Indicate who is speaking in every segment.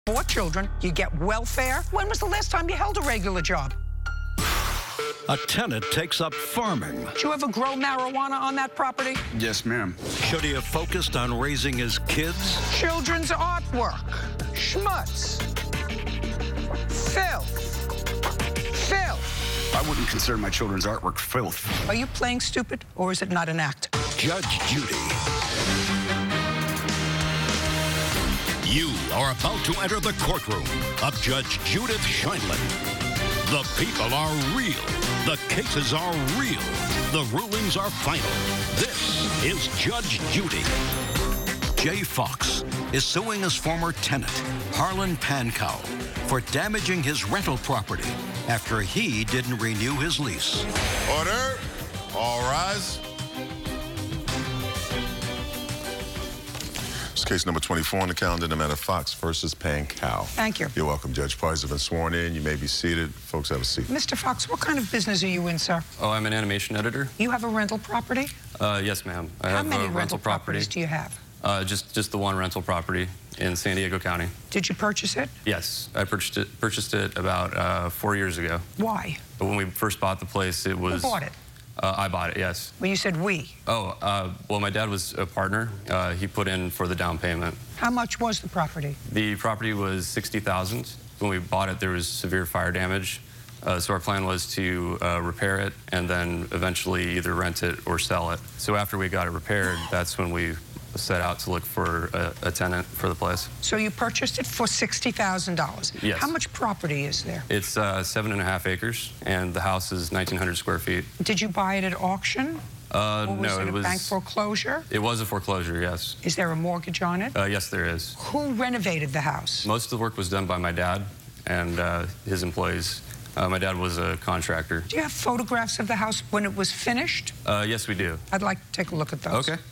Speaker 1: 4 children, you get welfare. When was the last time you held a regular job?
Speaker 2: A tenant takes up farming.
Speaker 1: Did you ever grow marijuana on that property?
Speaker 3: Yes, ma'am.
Speaker 2: Should he have focused on raising his kids?
Speaker 1: Children's artwork. Schmutz. Filth. Filth.
Speaker 3: I wouldn't consider my children's artwork filth.
Speaker 1: Are you playing stupid, or is it not an act?
Speaker 2: Judge Judy.
Speaker 4: You are about to enter the courtroom of Judge Judith Scheindlin. The people are real. The cases are real. The rulings are final. This is Judge Judy.
Speaker 2: Jay Fox is suing his former tenant, Harlan Pankow, for damaging his rental property after he didn't renew his lease.
Speaker 5: Order. All rise. It's case number 24 on the calendar, the matter Fox versus Pankow.
Speaker 1: Thank you.
Speaker 5: You're welcome, Judge. Parties have been sworn in. You may be seated. Folks, have a seat.
Speaker 1: Mr. Fox, what kind of business are you in, sir?
Speaker 6: Oh, I'm an animation editor.
Speaker 1: You have a rental property?
Speaker 6: Yes, ma'am. I
Speaker 1: How
Speaker 6: have
Speaker 1: many
Speaker 6: a
Speaker 1: rental properties do you have?
Speaker 6: Just the one rental property in San Diego County.
Speaker 1: Did you purchase it?
Speaker 6: Yes, I purchased it about 4 years ago.
Speaker 1: Why?
Speaker 6: But when we first bought the place, it was...
Speaker 1: Who bought it?
Speaker 6: I bought it, yes.
Speaker 1: Well, you said we.
Speaker 6: Oh, well, my dad was a partner. He put in for the down payment.
Speaker 1: How much was the property?
Speaker 6: The property was $60,000. When we bought it, there was severe fire damage. So our plan was to repair it and then eventually either rent it or sell it. So after we got it repaired, that's when we set out to look for a tenant for the place.
Speaker 1: So you purchased it for $60,000?
Speaker 6: Yes.
Speaker 1: How much property is there?
Speaker 6: It's 7.5 acres, and the house is 1,900 square feet.
Speaker 1: Did you buy it at auction? Or was
Speaker 6: No,
Speaker 1: it a bank foreclosure?
Speaker 6: It was a foreclosure, yes.
Speaker 1: Is there a mortgage on it?
Speaker 6: Yes, there is.
Speaker 1: Who renovated the house?
Speaker 6: Most of the work was done by my dad and his employees. My dad was a contractor.
Speaker 1: Do you have photographs of the house when it was finished?
Speaker 6: Yes, we do.
Speaker 1: I'd like to take a look at those.
Speaker 6: Okay.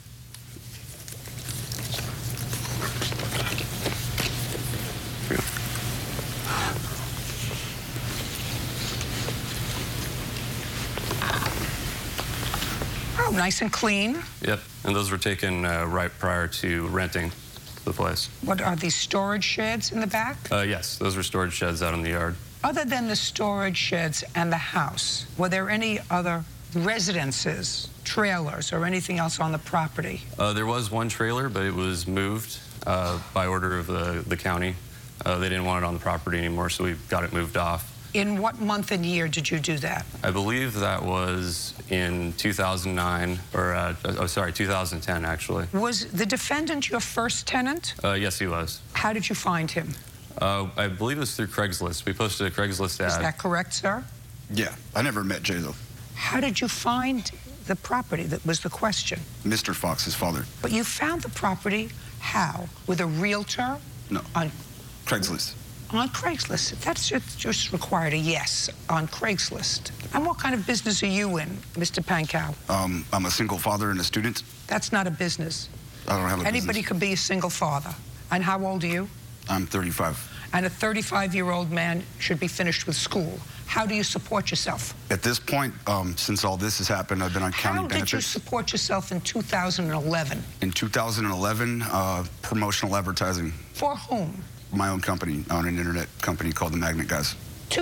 Speaker 1: Oh, nice and clean.
Speaker 6: Yep, and those were taken right prior to renting the place.
Speaker 1: What are these storage sheds in the back?
Speaker 6: Yes, those were storage sheds out in the yard.
Speaker 1: Other than the storage sheds and the house, were there any other residences, trailers, or anything else on the property?
Speaker 6: There was one trailer, but it was moved by order of the county. They didn't want it on the property anymore, so we got it moved off.
Speaker 1: In what month and year did you do that?
Speaker 6: I believe that was in 2009, or, 2010, actually.
Speaker 1: Was the defendant your first tenant?
Speaker 6: Yes, he was.
Speaker 1: How did you find him?
Speaker 6: I believe it was through Craigslist. We posted a Craigslist ad.
Speaker 1: Is that correct, sir?
Speaker 3: Yeah, I never met Jay, though.
Speaker 1: How did you find the property? That was the question.
Speaker 3: Mr. Fox's father.
Speaker 1: But you found the property how? With a realtor?
Speaker 3: No.
Speaker 1: On
Speaker 3: Craigslist.
Speaker 1: On Craigslist. That's just required a yes on Craigslist. And what kind of business are you in, Mr. Pankow?
Speaker 3: I'm a single father and a student.
Speaker 1: That's not a business.
Speaker 3: I don't have a
Speaker 1: Anybody
Speaker 3: business.
Speaker 1: could be a single father. And how old are you?
Speaker 3: I'm 35.
Speaker 1: And a 35-year-old man should be finished with school. How do you support yourself?
Speaker 3: At this point, since all this has happened, I've been on county benefits.
Speaker 1: How did you support yourself in 2011?
Speaker 3: In 2011, promotional advertising.
Speaker 1: For whom?
Speaker 3: My own company, on an internet company called The Magnet Guys.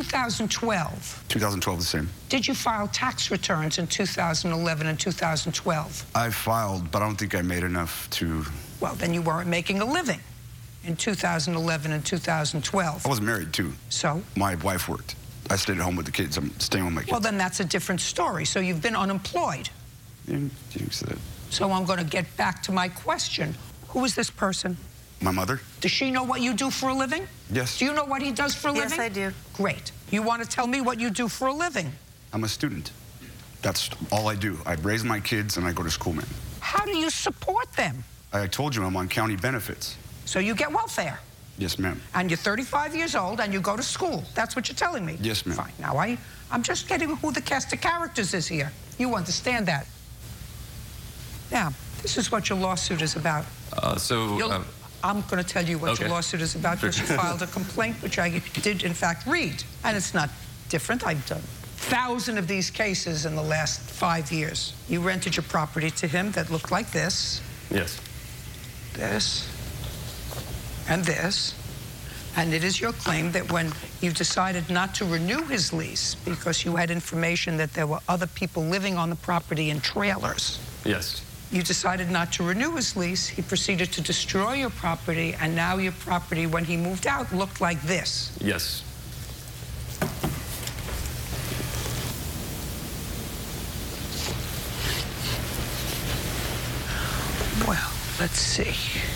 Speaker 1: 2012.
Speaker 3: 2012, the same.
Speaker 1: Did you file tax returns in 2011 and 2012?
Speaker 3: I filed, but I don't think I made enough to...
Speaker 1: Well, then you weren't making a living in 2011 and 2012.
Speaker 3: I was married, too.
Speaker 1: So?
Speaker 3: My wife worked. I stayed at home with the kids. I'm staying with my kids.
Speaker 1: Well, then that's a different story. So you've been unemployed.
Speaker 3: You said that.
Speaker 1: So I'm going to get back to my question. Who is this person?
Speaker 3: My mother?
Speaker 1: Does she know what you do for a living?
Speaker 3: Yes.
Speaker 1: Do you know what he does for a living?
Speaker 7: Yes, I do.
Speaker 1: Great. You want to tell me what you do for a living?
Speaker 3: I'm a student. That's all I do. I raise my kids and I go to school, man.
Speaker 1: How do you support them?
Speaker 3: I told you I'm on county benefits.
Speaker 1: So you get welfare?
Speaker 3: Yes, ma'am.
Speaker 1: And you're 35 years old and you go to school. That's what you're telling me?
Speaker 3: Yes, ma'am.
Speaker 1: Fine. Now, I'm just getting who the cast of characters is here. You understand that. Now, this is what your lawsuit is about. I'm going to tell you what your lawsuit is about because you filed a complaint, which I did, in fact, read. And it's not different. I've done 1,000 of these cases in the last 5 years. You rented your property to him that looked like this.
Speaker 6: Yes.
Speaker 1: This. And this. And it is your claim that when you decided not to renew his lease because you had information that there were other people living on the property in trailers.
Speaker 6: Yes.
Speaker 1: You decided not to renew his lease. He proceeded to destroy your property, and now your property, when he moved out, looked like this.
Speaker 6: Yes.
Speaker 1: Well, let's see.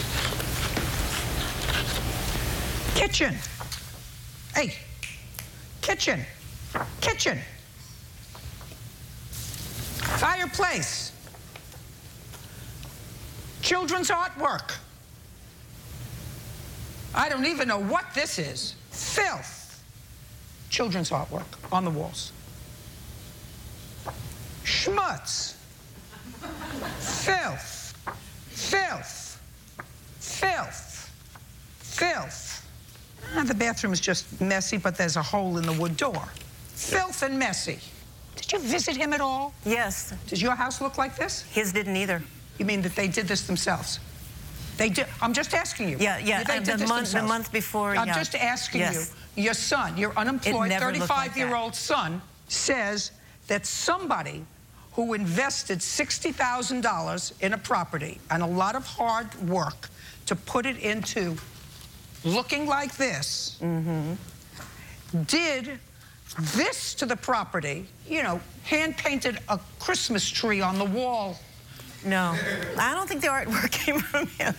Speaker 1: Kitchen. Hey, kitchen. Kitchen. Fireplace. Children's artwork. I don't even know what this is. Filth. Children's artwork on the walls. Schmutz. Filth. Filth. Filth. Filth. The bathroom is just messy, but there's a hole in the wood door. Filth and messy. Did you visit him at all?
Speaker 7: Yes.
Speaker 1: Does your house look like this?
Speaker 7: His didn't either.
Speaker 1: You mean that they did this themselves? They did. I'm just asking you.
Speaker 7: Yeah.
Speaker 1: They did this themselves?
Speaker 7: The month before.
Speaker 1: I'm just asking you. Your son, your unemployed 35-year-old son, says that somebody who invested $60,000 in a property and a lot of hard work to put it into looking like this, did this to the property, you know, hand-painted a Christmas tree on the wall.
Speaker 7: No, I don't think the artwork came from him.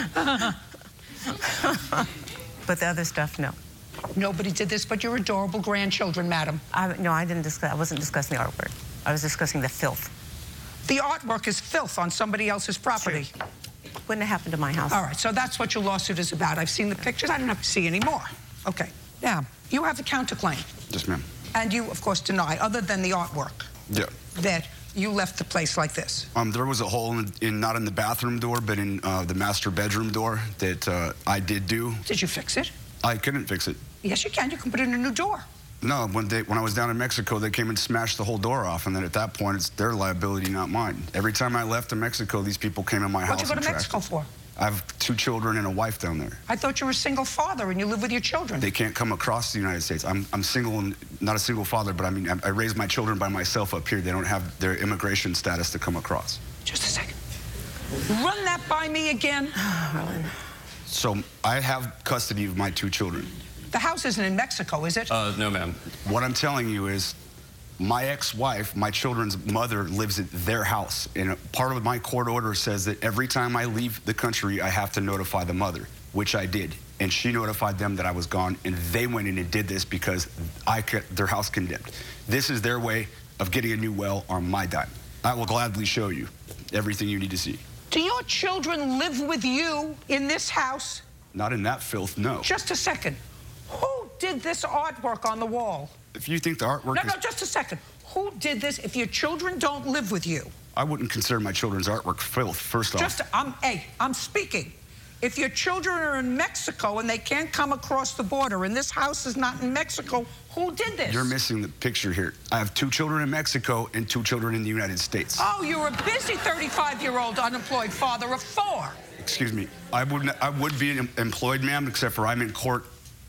Speaker 7: But the other stuff, no.
Speaker 1: Nobody did this but your adorable grandchildren, madam.
Speaker 7: No, I wasn't discussing the artwork. I was discussing the filth.
Speaker 1: The artwork is filth on somebody else's property.
Speaker 7: True. Wouldn't have happened to my house.
Speaker 1: All right, so that's what your lawsuit is about. I've seen the pictures. I don't have to see any more. Okay. Now, you have the counterclaim.
Speaker 3: Yes, ma'am.
Speaker 1: And you, of course, deny, other than the artwork, that you left the place like this.
Speaker 3: There was a hole not in the bathroom door, but in the master bedroom door that I did do.
Speaker 1: Did you fix it?
Speaker 3: I couldn't fix it.
Speaker 1: Yes, you can. You can put in a new door.
Speaker 3: No, when I was down in Mexico, they came and smashed the whole door off, and then at that point, it's their liability, not mine. Every time I left to Mexico, these people came in my house.
Speaker 1: What'd you go to Mexico for?
Speaker 3: I have 2 children and a wife down there.
Speaker 1: I thought you were a single father and you live with your children.
Speaker 3: They can't come across the United States. I'm single and not a single father, but I mean, I raised my children by myself up here. They don't have their immigration status to come across.
Speaker 1: Just a second. Run that by me again.
Speaker 3: So I have custody of my 2 children.
Speaker 1: The house isn't in Mexico, is it?
Speaker 6: No, ma'am.
Speaker 3: What I'm telling you is my ex-wife, my children's mother, lives at their house. And part of my court order says that every time I leave the country, I have to notify the mother, which I did. And she notified them that I was gone, and they went in and did this because I got their house condemned. This is their way of getting a new well on my dime. I will gladly show you everything you need to see.
Speaker 1: Do your children live with you in this house?
Speaker 3: Not in that filth, no.
Speaker 1: Just a second. Who did this artwork on the wall?
Speaker 3: If you think the artwork
Speaker 1: No, just a second. Who did this if your children don't live with you?
Speaker 3: I wouldn't consider my children's artwork filth, first off.
Speaker 1: I'm speaking. If your children are in Mexico and they can't come across the border and this house is not in Mexico, who did this?
Speaker 3: You're missing the picture here. I have 2 children in Mexico and 2 children in the United States.
Speaker 1: Oh, you're a busy 35-year-old unemployed father of 4.
Speaker 3: Excuse me. I would be employed, ma'am, except for I'm in court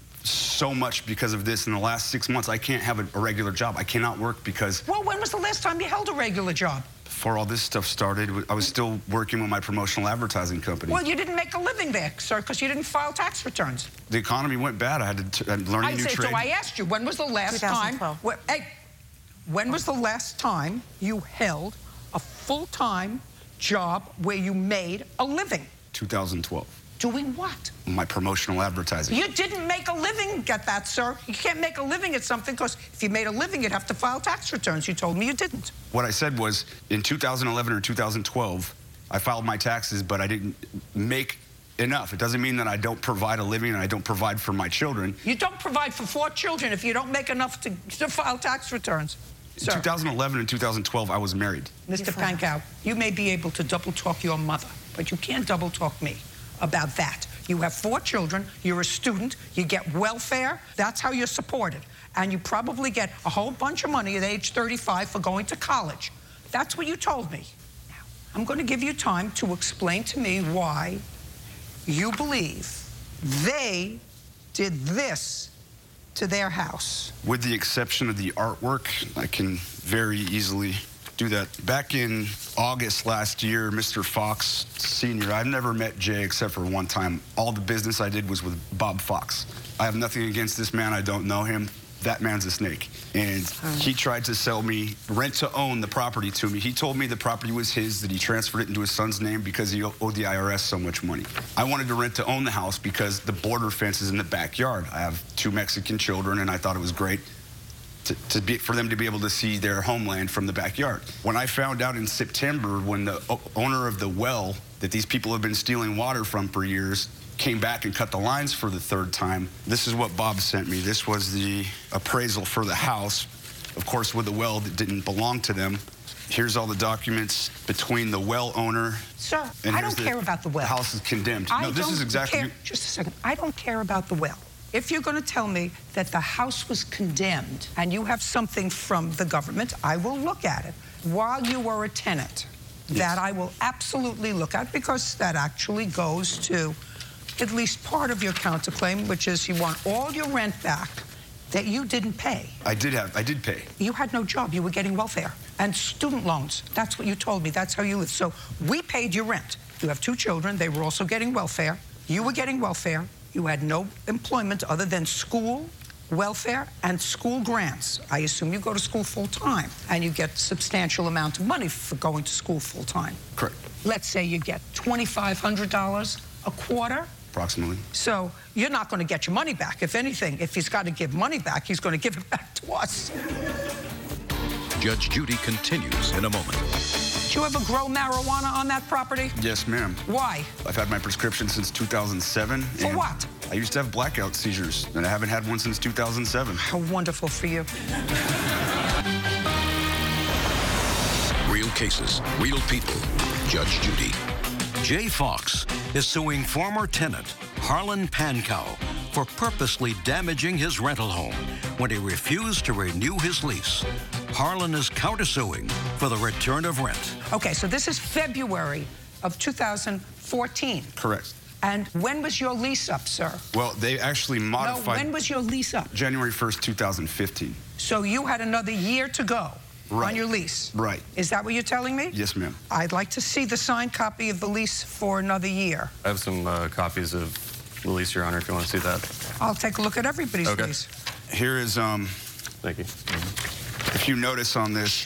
Speaker 3: so much because of this in the last 6 months. I can't have a regular job. I cannot work because...
Speaker 1: Well, when was the last time you held a regular job?
Speaker 3: Before all this stuff started, I was still working with my promotional advertising company.
Speaker 1: Well, you didn't make a living there, sir, because you didn't file tax returns.
Speaker 3: The economy went bad. I had to learn a new trade.
Speaker 1: So I asked you, when was the last
Speaker 7: 2012.
Speaker 1: time... when was the last time you held a full-time job where you made a living?
Speaker 3: 2012.
Speaker 1: Doing what?
Speaker 3: My promotional advertising.
Speaker 1: You didn't make a living at that, sir. You can't make a living at something because if you made a living, you'd have to file tax returns. You told me you didn't.
Speaker 3: What I said was, in 2011 or 2012, I filed my taxes, but I didn't make enough. It doesn't mean that I don't provide a living and I don't provide for my children.
Speaker 1: You don't provide for 4 children if you don't make enough to file tax returns.
Speaker 3: In 2011 and 2012, I was married.
Speaker 1: Mr. Pankow, you may be able to double-talk your mother, but you can't double-talk me about that. You have 4 children, you're a student, you get welfare, that's how you're supported. And you probably get a whole bunch of money at age 35 for going to college. That's what you told me. Now, I'm going to give you time to explain to me why you believe they did this to their house.
Speaker 3: With the exception of the artwork, I can very easily do that. Back in August last year, Mr. Fox Sr., I've never met Jay except for one time. All the business I did was with Bob Fox. I have nothing against this man. I don't know him. That man's a snake. And he tried to sell me rent-to-own the property to me. He told me the property was his, that he transferred it into his son's name because he owed the IRS so much money. I wanted to rent-to-own the house because the border fence is in the backyard. I have 2 Mexican children, and I thought it was great for them to be able to see their homeland from the backyard. When I found out in September, when the owner of the well that these people have been stealing water from for years came back and cut the lines for the 3rd time, this is what Bob sent me. This was the appraisal for the house, of course, with the well that didn't belong to them. Here's all the documents between the well owner.
Speaker 1: Sir, I don't care about the well.
Speaker 3: The house is condemned.
Speaker 1: No, this is exactly. Just a second. I don't care about the well. If you're going to tell me that the house was condemned and you have something from the government, I will look at it. While you were a tenant, that I will absolutely look at, because that actually goes to at least part of your counterclaim, which is you want all your rent back that you didn't pay.
Speaker 3: I did pay.
Speaker 1: You had no job. You were getting welfare and student loans. That's what you told me. That's how you lived. So we paid your rent. You have 2 children. They were also getting welfare. You were getting welfare. You had no employment other than school, welfare, and school grants. I assume you go to school full-time, and you get a substantial amount of money for going to school full-time.
Speaker 3: Correct.
Speaker 1: Let's say you get $2,500 a quarter.
Speaker 3: Approximately.
Speaker 1: So you're not going to get your money back. If anything, if he's got to give money back, he's going to give it back to us.
Speaker 4: Judge Judy continues in a moment.
Speaker 1: Did you ever grow marijuana on that property?
Speaker 3: Yes, ma'am.
Speaker 1: Why?
Speaker 3: I've had my prescription since 2007.
Speaker 1: For what?
Speaker 3: I used to have blackout seizures, and I haven't had one since 2007.
Speaker 1: How wonderful for you.
Speaker 4: Real cases, real people. Judge Judy.
Speaker 2: Jay Fox is suing former tenant Harlan Pankow for purposely damaging his rental home when he refused to renew his lease. Harlan is countersuing for the return of rent.
Speaker 1: Okay, so this is February of 2014.
Speaker 3: Correct.
Speaker 1: And when was your lease up, sir?
Speaker 3: Well, they actually modified...
Speaker 1: No, when was your lease up?
Speaker 3: January 1st, 2015.
Speaker 1: So you had another year to go
Speaker 3: on
Speaker 1: your lease?
Speaker 3: Right.
Speaker 1: Is that what you're telling me?
Speaker 3: Yes, ma'am.
Speaker 1: I'd like to see the signed copy of the lease for another year.
Speaker 6: I have some copies of the lease, Your Honor, if you want to see that.
Speaker 1: I'll take a look at everybody's lease.
Speaker 3: Here is,
Speaker 6: Thank you.
Speaker 3: If you notice on this,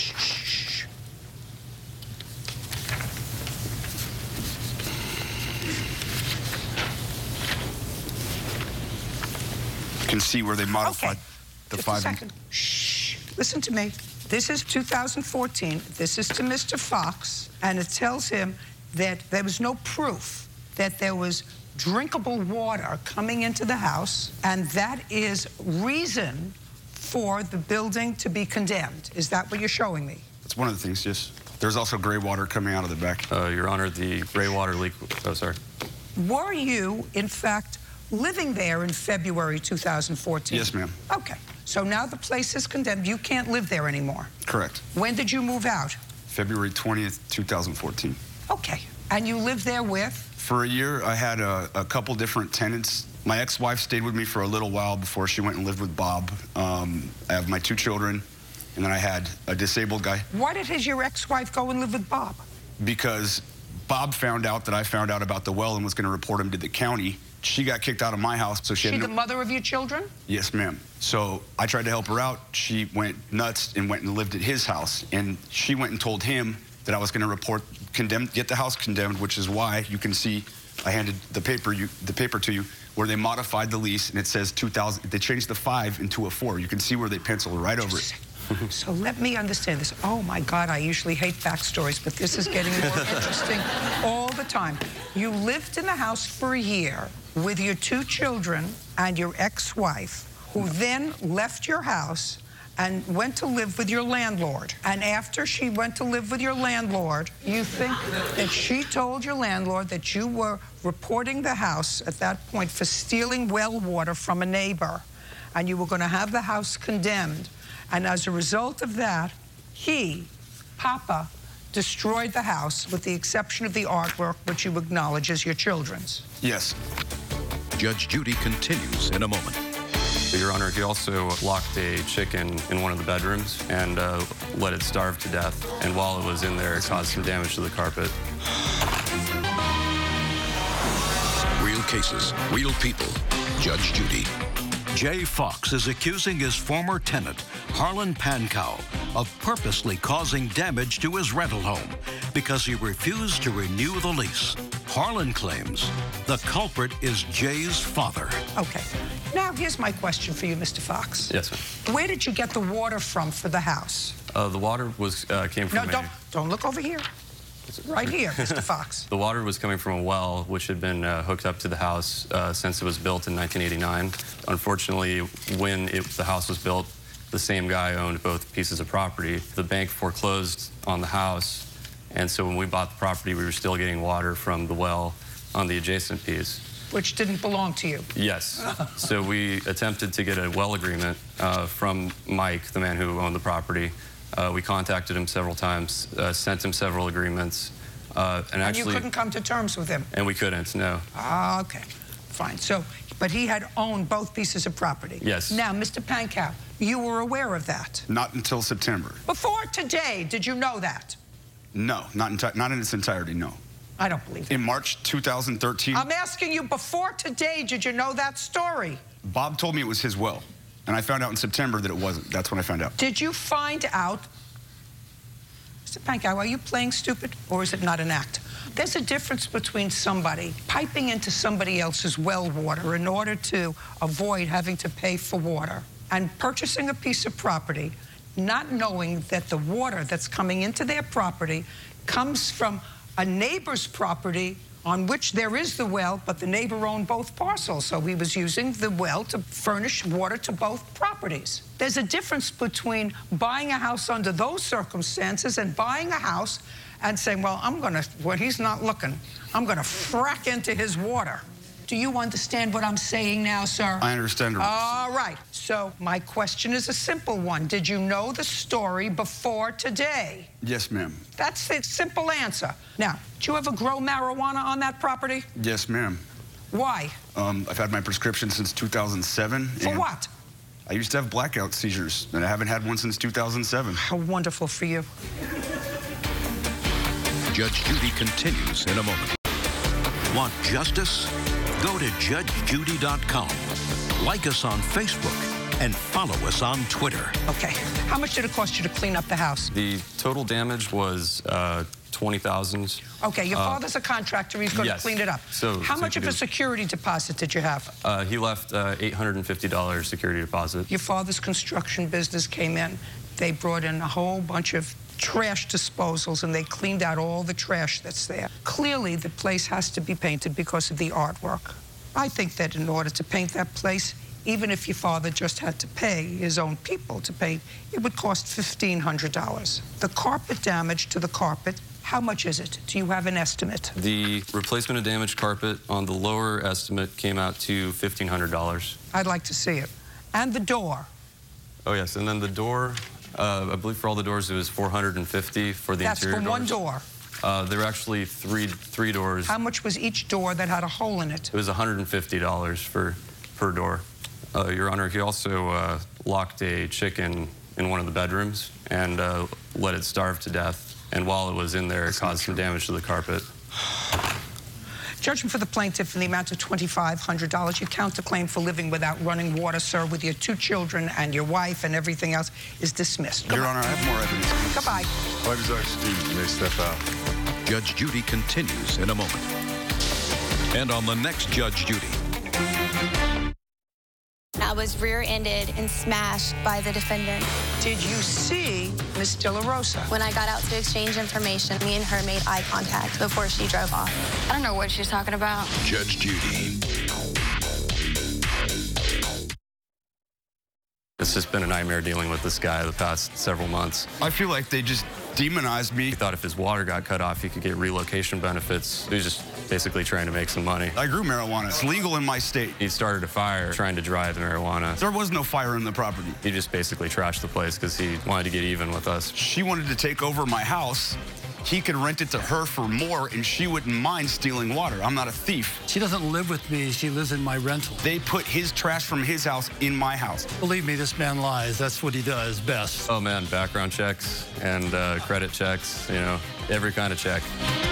Speaker 3: you can see where they modified the
Speaker 1: Just a second. Shh. Listen to me. This is 2014. This is to Mr. Fox, and it tells him that there was no proof that there was drinkable water coming into the house, and that is reason for the building to be condemned. Is that what you're showing me?
Speaker 3: That's one of the things, yes. There's also gray water coming out of the back.
Speaker 6: Your Honor, the gray water leak... Oh, sorry.
Speaker 1: Were you, in fact, living there in February 2014?
Speaker 3: Yes, ma'am.
Speaker 1: Okay. So now the place is condemned. You can't live there anymore.
Speaker 3: Correct.
Speaker 1: When did you move out?
Speaker 3: February 20th, 2014.
Speaker 1: Okay. And you lived there with?
Speaker 3: For a year, I had a couple different tenants. My ex-wife stayed with me for a little while before she went and lived with Bob. I have my 2 children, and then I had a disabled guy.
Speaker 1: Why did your ex-wife go and live with Bob?
Speaker 3: Because Bob found out that I found out about the well and was going to report him to the county. She got kicked out of my house, so she had
Speaker 1: the mother of your children?
Speaker 3: Yes, ma'am. So I tried to help her out. She went nuts and went and lived at his house, and she went and told him that I was going to report get the house condemned, which is why you can see I handed the paper to you where they modified the lease, and it says 2000. They changed the 5 into a 4. You can see where they penciled right over it.
Speaker 1: So let me understand this. Oh my God, I usually hate backstories, but this is getting more interesting all the time. You lived in the house for a year with your 2 children and your ex-wife, who then left your house and went to live with your landlord. And after she went to live with your landlord, you think that she told your landlord that you were reporting the house at that point for stealing well water from a neighbor, and you were going to have the house condemned. And as a result of that, Papa, destroyed the house with the exception of the artwork, which you acknowledge as your children's.
Speaker 3: Yes.
Speaker 2: Judge Judy continues in a moment.
Speaker 6: Your Honor, he also locked a chicken in one of the bedrooms and let it starve to death. And while it was in there, it caused some damage to the carpet.
Speaker 4: Real cases, real people. Judge Judy.
Speaker 2: Jay Fox is accusing his former tenant, Harlan Pankow, of purposely causing damage to his rental home because he refused to renew the lease. Harlan claims the culprit is Jay's father.
Speaker 1: Okay. Now, here's my question for you, Mr. Fox.
Speaker 6: Yes, ma'am.
Speaker 1: Where did you get the water from for the house?
Speaker 6: The water was came from
Speaker 1: don't look over here. Right here, Mr. Fox.
Speaker 6: The water was coming from a well, which had been hooked up to the house since it was built in 1989. Unfortunately, when the house was built, the same guy owned both pieces of property. The bank foreclosed on the house, and so when we bought the property, we were still getting water from the well on the adjacent piece.
Speaker 1: Which didn't belong to you.
Speaker 6: Yes. So we attempted to get a well agreement from Mike, the man who owned the property. We contacted him several times, sent him several agreements.
Speaker 1: And you couldn't come to terms with him?
Speaker 6: And we couldn't, no.
Speaker 1: Okay, fine. So, but he had owned both pieces of property?
Speaker 6: Yes.
Speaker 1: Now, Mr. Pankow, you were aware of that?
Speaker 3: Not until September.
Speaker 1: Before today, did you know that?
Speaker 3: No, not in its entirety, no.
Speaker 1: I don't believe it.
Speaker 3: In March 2013...
Speaker 1: I'm asking you, before today, did you know that story?
Speaker 3: Bob told me it was his well, and I found out in September that it wasn't. That's when I found out.
Speaker 1: Did you find out... Mr. Pankow, are you playing stupid, or is it not an act? There's a difference between somebody piping into somebody else's well water in order to avoid having to pay for water and purchasing a piece of property, not knowing that the water that's coming into their property comes from a neighbor's property on which there is the well, but the neighbor owned both parcels, so he was using the well to furnish water to both properties. There's a difference between buying a house under those circumstances and buying a house and saying, well, when he's not looking, I'm gonna frack into his water. Do you understand what I'm saying now, sir?
Speaker 3: I understand.
Speaker 1: All right. So my question is a simple one. Did you know the story before today?
Speaker 3: Yes, ma'am.
Speaker 1: That's the simple answer. Now, do you ever grow marijuana on that property?
Speaker 3: Yes, ma'am.
Speaker 1: Why?
Speaker 3: I've had my prescription since 2007.
Speaker 1: For what?
Speaker 3: I used to have blackout seizures, and I haven't had one since 2007.
Speaker 1: How wonderful for you.
Speaker 2: Judge Judy continues in a moment. Want justice? Go to judgejudy.com. Like us on Facebook and follow us on Twitter.
Speaker 1: Okay. How much did it cost you to clean up the house?
Speaker 6: The total damage was $20,000.
Speaker 1: Okay, your father's a contractor. He's going to clean it up.
Speaker 6: So
Speaker 1: how much of a security deposit did you have?
Speaker 6: He left $850 security deposit.
Speaker 1: Your father's construction business came in. They brought in a whole bunch of trash disposals, and they cleaned out all the trash that's there. Clearly, the place has to be painted because of the artwork. I think that in order to paint that place, even if your father just had to pay his own people to paint, it would cost $1,500. The carpet damage to the carpet, how much is it? Do you have an estimate?
Speaker 6: The replacement of damaged carpet on the lower estimate came out to $1,500.
Speaker 1: I'd like to see it. And the door.
Speaker 6: Oh, yes, and then the door, I believe for all the doors it was $450 for the interior doors.
Speaker 1: That's for one door?
Speaker 6: There were actually three doors.
Speaker 1: How much was each door that had a hole in it?
Speaker 6: It was $150 per door. Your Honor, he also locked a chicken in one of the bedrooms and let it starve to death. And while it was in there, it caused some damage to the carpet.
Speaker 1: Judgment for the plaintiff in the amount of $2,500. Your counterclaim for living without running water, sir, with your 2 children and your wife and everything else is dismissed.
Speaker 3: Your Honor, I have more evidence.
Speaker 1: Goodbye.
Speaker 5: Parties are excused. You may step out.
Speaker 2: Judge Judy continues in a moment. And on the next Judge Judy.
Speaker 8: I was rear-ended and smashed by the defendant.
Speaker 1: Did you see Miss De La Rosa?
Speaker 8: When I got out to exchange information, me and her made eye contact before she drove off. I don't know what she's talking about.
Speaker 4: Judge Judy.
Speaker 6: It's just been a nightmare dealing with this guy the past several months.
Speaker 3: I feel like they just demonized me.
Speaker 6: He thought if his water got cut off, he could get relocation benefits. He was just basically trying to make some money.
Speaker 3: I grew marijuana. It's legal in my state.
Speaker 6: He started a fire trying to dry the marijuana.
Speaker 3: There was no fire in the property.
Speaker 6: He just basically trashed the place because he wanted to get even with us.
Speaker 3: She wanted to take over my house he could rent it to her for more and she wouldn't mind stealing water. I'm not a thief.
Speaker 9: She doesn't live with me. She lives in my rental.
Speaker 3: They put his trash from his house in my house.
Speaker 9: Believe me, this man lies. That's what he does best.
Speaker 6: Oh, man, background checks and credit checks, you know, every kind of check.